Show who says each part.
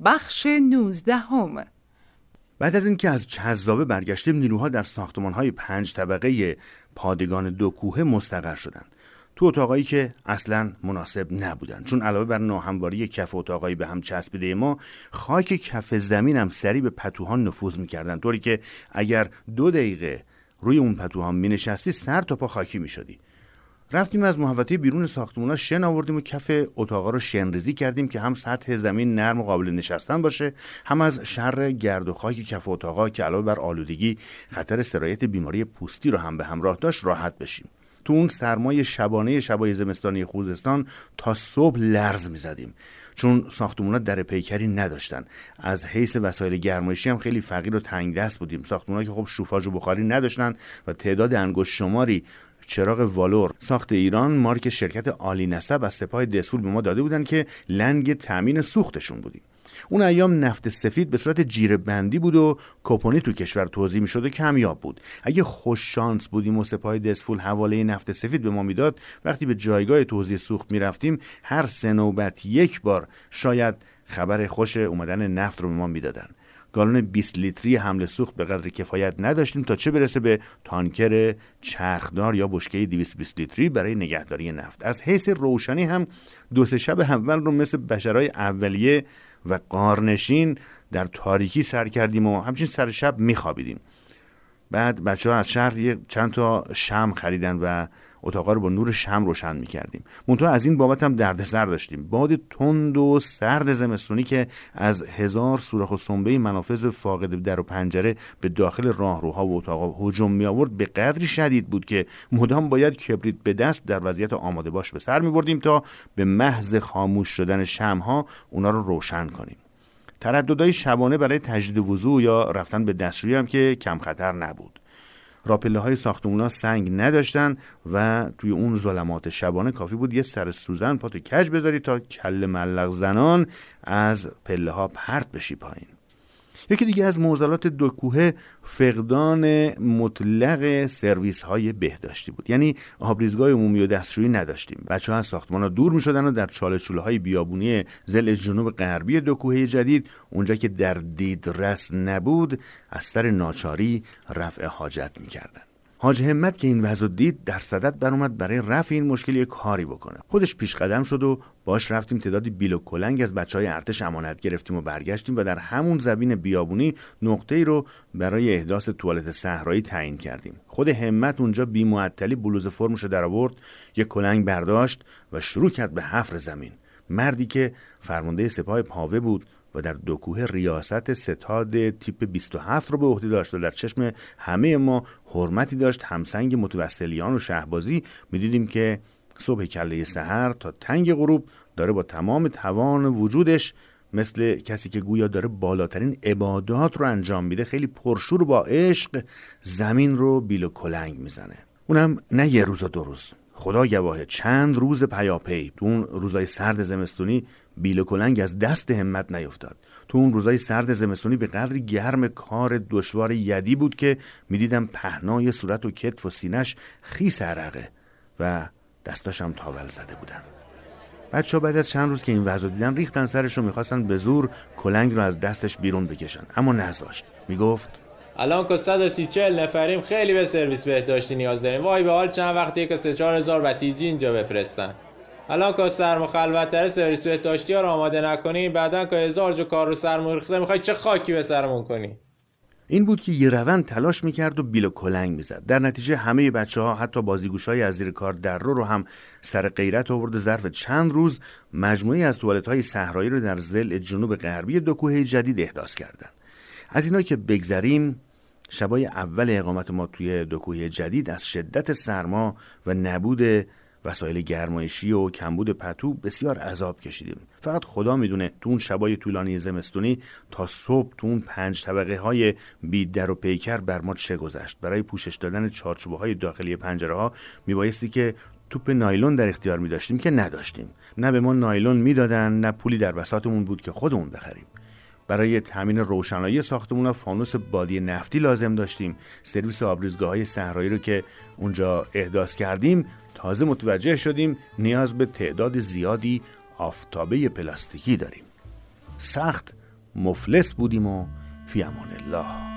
Speaker 1: بخش 19.
Speaker 2: بعد از اینکه از چذابه برگشتیم، نیروها در ساختمان‌های 5 طبقه پادگان 2 کوهه مستقر شدند. تو اتاقایی که اصلاً مناسب نبودن، چون علاوه بر ناهمواری کف اتاقایی به هم چسبیده ما، خاک کف زمین هم سریع به پتوها نفوذ می‌کردن، طوری که اگر 2 دقیقه روی اون پتوها می‌نشستی سر تا پا خاکی می‌شدی. رفتیم از محوطه بیرون ساختمونا شن آوردیم و کف اتاقا رو شنریزی کردیم که هم سطح زمین نرم و قابل نشستن باشه، هم از شر گرد و خاک کف اتاقا که علاوه بر آلودگی خطر سرایت بیماری پوستی رو هم به همراه داشت راحت بشیم. تو اون سرمای شبانه شبای زمستانی خوزستان تا صبح لرز می‌زدیم، چون ساختمونا در پیکری نداشتن. از حیث وسایل گرمایشی هم خیلی فقیر و تنگ دست بودیم. ساختمونا که خب شوفاژ و بخاری نداشتن و تعداد انگشت شماری چراغ والور ساخت ایران مارک شرکت عالی نسب از سپاه دسفول به ما داده بودن که لنگ تامین سوختشون بودیم. اون ایام نفت سفید به صورت جیره بندی بود و کوپونی تو کشور توزیع می‌شد و کمیاب بود. اگه خوش شانس بودیم و سپاه دسفول حواله نفت سفید به ما میداد، وقتی به جایگاه توزیع سوخت میرفتیم هر 3 نوبت 1 بار شاید خبر خوش اومدن نفت رو به ما میدادن. گالون 20 لیتری حمل سوخت به قدر کفایت نداشتیم تا چه برسه به تانکر چرخدار یا بشکه 220 لیتری برای نگهداری نفت. از حیث روشنی هم 2-3 شب اول رو مثل بشرای اولیه و غارنشین در تاریکی سر کردیم و همچنین سر شب میخوابیدیم. بعد بچه‌ها از شهر چند تا شمع خریدن و اتاقا رو با نور شمع روشن می‌کردیم. منتها از این بابت هم دردسر داشتیم. باد تند و سرد زمستونی که از 1000 سوراخ و سنبه منافذ فاقد در و پنجره به داخل راهروها و اتاقا هجوم می‌آورد به قدری شدید بود که مدام باید کبریت به دست در وضعیت آماده باش به سر می‌بردیم تا به محض خاموش شدن شمع‌ها اونا رو روشن کنیم. ترددهای شبانه برای تجدید وضو یا رفتن به دستشویی هم که کم خطر نبود. راپله‌های ساختمونا سنگ نداشتن و توی اون ظلمات شبانه کافی بود یه سر سوزن پاتو کج بذاری تا کله ملق زنان از پله‌ها پرت بشی پایین. یکی دیگه از معضلات 2 کوهه فقدان مطلق سرویس‌های بهداشتی بود. یعنی آبریزگاه عمومی و دستشویی نداشتیم. بچه‌ها از ساختمان‌ها دور می‌شدن و در چاله‌چوله‌های بیابونی ضلع جنوب غربی 2 کوهه جدید، اونجا که در دیدرس نبود، از سر ناچاری رفع حاجت می‌کردن. حاج همت که این وضع دید در صدد برآمد برای رفع این مشکل یک کاری بکنه. خودش پیش قدم شد و باش رفتیم تعدادی بیل و کلنگ از بچهای ارتش امانت گرفتیم و برگشتیم و در همون زمین بیابونی نقطه‌ای رو برای احداث توالت صحرایی تعیین کردیم. خود همت اونجا بی معطلی بلوز فرمشو در آورد، یک کلنگ برداشت و شروع کرد به حفر زمین. مردی که فرمانده سپاه پاوه بود و در 2 کوهه ریاست ستاد تیپ 27 رو به عهده داشت و در چشم همه ما حرمتی داشت. همسنگ متوسلیان و شهبازی می‌دیدیم که صبح کله سحر تا تنگ غروب داره با تمام توان وجودش مثل کسی که گویا داره بالاترین عبادات رو انجام میده، خیلی پرشور و با عشق زمین رو بیل و کلنگ میزنه. اونم نه 1 روز و 2 روز، خدا گواهه چند روز پیاپی. تو اون روزای سرد زمستونی بیل و کلنگ از دست همت نیفتاد. تو اون روزای سرد زمستونی به قدری گرم کار دشوار یدی بود که میدیدم پهنای صورت و کتف و سینش خیس عرقه و دستاش هم تاول زده بودن. بچه‌ها بعد از چند روز که این وضع دیدن ریختن سرش رو، میخواستن به زور کلنگ رو از دستش بیرون بکشن، اما نذاشت. میگفت
Speaker 3: الان که 130-140 نفریم، خیلی به سرویس بهداشتی نیاز داریم. وای به حال چند وقتیه که 3-4 هزار بسیجی اینجا بفرستن. الان که سرما خلوت‌تر سرویس بهداشتی ها رو آماده نکنیم، بعدن که 1000 جو کار رو سرمون ریخته میخوای چه خاکی به سرمون کنی.
Speaker 2: این بود که یه روند تلاش میکرد و بیل و کلنگ میزد. در نتیجه همه بچه‌ها حتی بازیگوشای از زیر کار در رو هم سر غیرت آورد. ظرف چند روز مجموعی از توالت‌های صحرایی رو در ضلع جنوب غربی 2 کوهه جدید احداث کردن. از اینا که بگذریم، شبای اول اقامت ما توی 2 کوهه جدید از شدت سرما و نبود وسایل گرمایشی و کمبود پتو بسیار عذاب کشیدیم. فقط خدا میدونه تو اون شبای طولانی زمستونی تا صبح تو اون 5 طبقه های بی در و پیکر بر ما چه گذشت. برای پوشش دادن چارچوبه های داخلی پنجره ها میبایستی که توپ نایلون در اختیار میداشتیم که نداشتیم. نه به ما نایلون میدادن، نه پولی در بساطمون بود که خودمون بخریم. برای تامین روشنایی ساختمونا فانوس بادی نفتی لازم داشتیم. سرویس آبریزگاه‌های صحرایی رو که اونجا احداث کردیم تازه متوجه شدیم نیاز به تعداد زیادی آفتابه پلاستیکی داریم. سخت مفلس بودیم و فی امان الله.